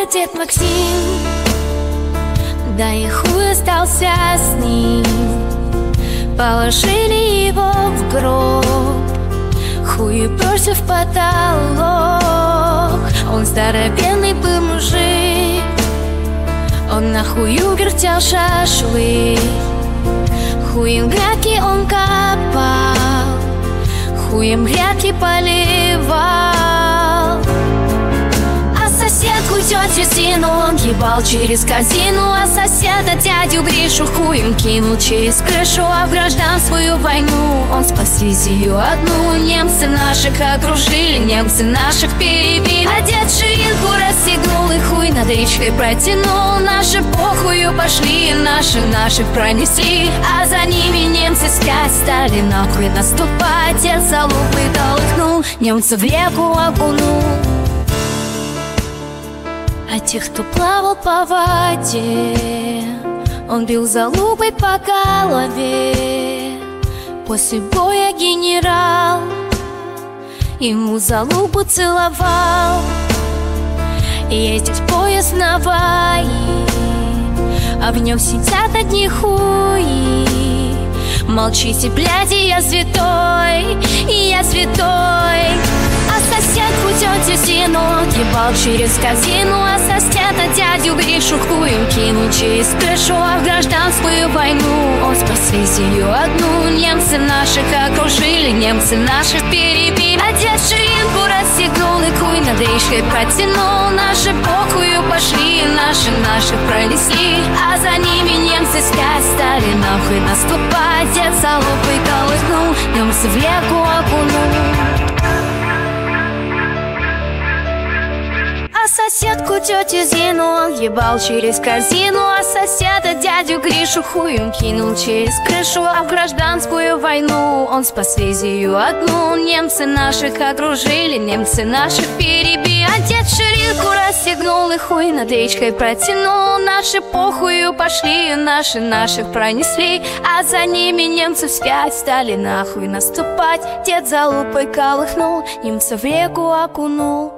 дед Максим, да и хуй остался с ним. Положили его в гроб, хуй уперся в потолок. Он здоровенный был мужик, он на хую вертел шашлык. Хуем грядки он копал, хуем грядки поливал. А соседку тетю Зину он ебал через корзину. А соседа дядю Гришу хуем кинул через крышу. А в гражданскую войну он спас визию одну. Немцы наших окружили, немцы наших перебили. А дед ширинку расстегнул и хуй над речкой протянул. Наши похую пошли, наших пронесли. А за ними немцы спять стали нахуй наступать. Дед за лупой толкнул, немца в реку окунул. А тех, кто плавал по воде, он бил залупой по голове. После боя генерал ему залупу целовал. Ездит поезд на Ваи, а в нем сидят одни хуи. Молчите, бляди, я святой, я святой. А соседку тетю Зину он ебал через корзину. А соседа дядю Гришу хуем кинул через крышу. А в гражданскую войну он спас визию одну. Немцы наших окружили, немцы наших перебили. А дед ширинку расстегнул и хуй над речкой протянул. Наши похую пошли, наших пронесли. А за ними немцы спять стали нахуй наступать. Дед за лупой колыхнул, немцы в реку окунул. А соседку тетю Зину он ебал через корзину. А соседа дядю Гришу хуем кинул через крышу. А в гражданскую войну он спас визию одну. Немцы наших окружили, немцы наших перебили. А дед ширинку расстегнул и хуй над речкой протянул. Наши похую пошли, наших пронесли. А за ними немцы вспять стали нахуй наступать. Дед за лупой колыхнул, немца в реку окунул.